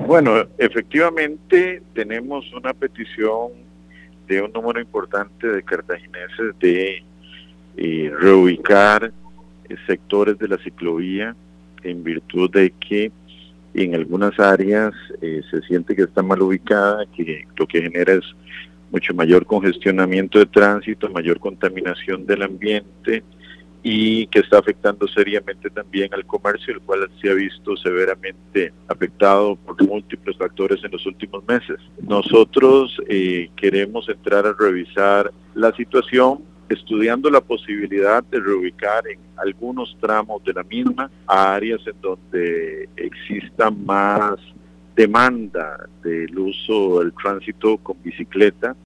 Bueno, efectivamente tenemos una petición de un número importante de cartagineses de reubicar sectores de la ciclovía en virtud de que en algunas áreas se siente que está mal ubicada, que lo que genera es mucho mayor congestionamiento de tránsito, mayor contaminación del ambiente y que está afectando seriamente también al comercio, el cual se ha visto severamente afectado por múltiples factores en los últimos meses. Nosotros queremos entrar a revisar la situación, estudiando la posibilidad de reubicar en algunos tramos de la misma a áreas en donde exista más demanda del uso del tránsito con bicicleta.